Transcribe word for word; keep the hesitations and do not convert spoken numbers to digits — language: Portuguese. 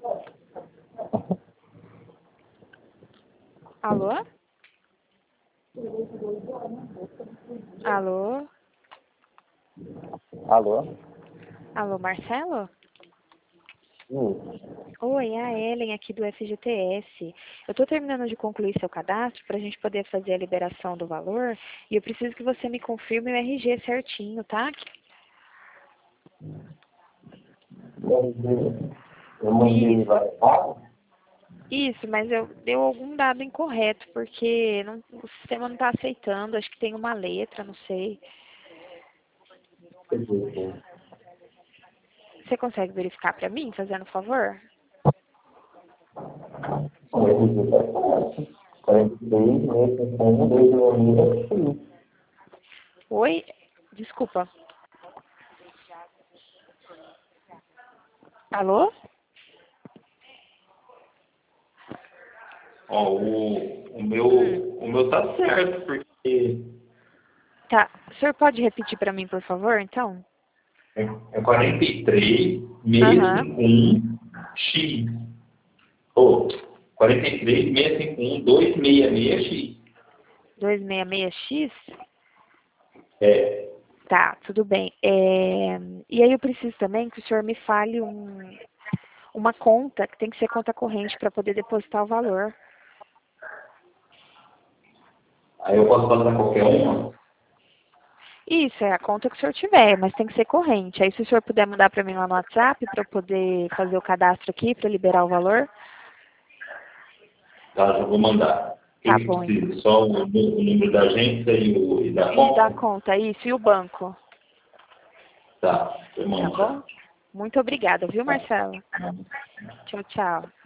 Alô? Alô? Alô? Alô, Marcelo? Isso. Oi, é a Ellen aqui do F G T S. Eu estou terminando de concluir seu cadastro para a gente poder fazer a liberação do valor e eu preciso que você me confirme o R G certinho, tá? Eu mandei Isso, lá errado? isso, mas eu deu algum dado incorreto, porque não, o sistema não está aceitando, acho que tem uma letra, não sei. Você consegue verificar para mim, fazendo um favor? O R G tá certo. quarenta e três, meia cinquenta e um, dois mil e um. Oi? Desculpa. Alô? Ó, o, o meu, Hum. o meu tá certo, porque Tá. O senhor pode repetir para mim, por favor, então? é, é quarenta e três, Aham. seiscentos e cinquenta e um, X. Ou, quarenta e três, seiscentos e cinquenta e um, duzentos e sessenta e seis, X. duzentos e sessenta e seis X? É, Tá, tudo bem. É, E aí eu preciso também que o senhor me fale um... uma conta, que tem que ser conta corrente para poder depositar o valor. aí eu posso passar qualquer uma? Isso, é a conta que o senhor tiver, mas tem que ser corrente. Aí se o senhor puder mandar para mim lá no WhatsApp para eu poder fazer o cadastro aqui, para liberar o valor. Tá, já vou mandar. O que Tá que bom, então. precisa? Só o, o número da agência e, o, e da E da conta? conta, isso, e o banco. Tá, eu Tá mando bom? já. Muito obrigada, viu, Tá. Marcelo? Tchau, tchau.